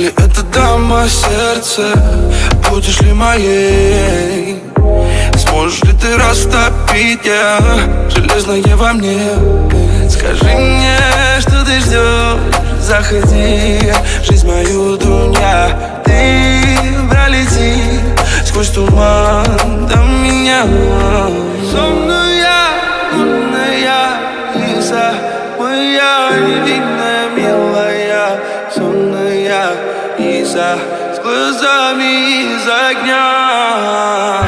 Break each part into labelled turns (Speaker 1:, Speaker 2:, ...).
Speaker 1: Или это дама сердца, будешь ли моей? Сможешь ли ты растопить я железное во мне? Скажи мне, что ты ждешь, заходи в жизнь мою, дуня. Ты пролети сквозь туман до меня. Сонная, лунная Лиза, моя невинная, милая. Сонная Лиза с глазами из огня.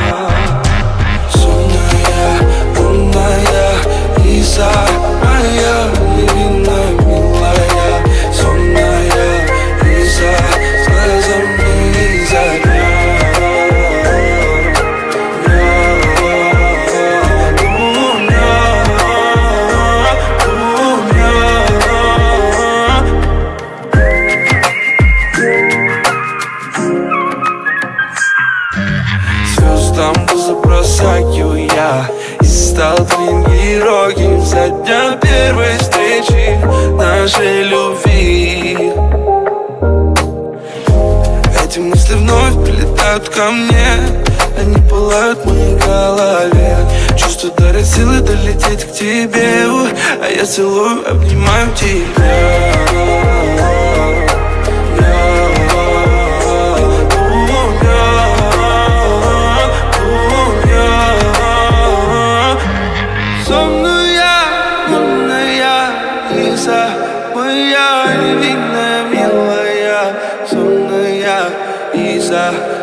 Speaker 1: Сонная, лунная Лиза, моя невинная, милая. Сонная Лиза с глазами из огня. Звездам забросаю я и стал твоим героем за дня первой встречи нашей любви. Эти мысли вновь прилетают ко мне, они пылают в моей голове. Чувства дарят силы долететь к тебе, а я целую, обнимаю тебя. Моя невинная, милая, сонная Лиза.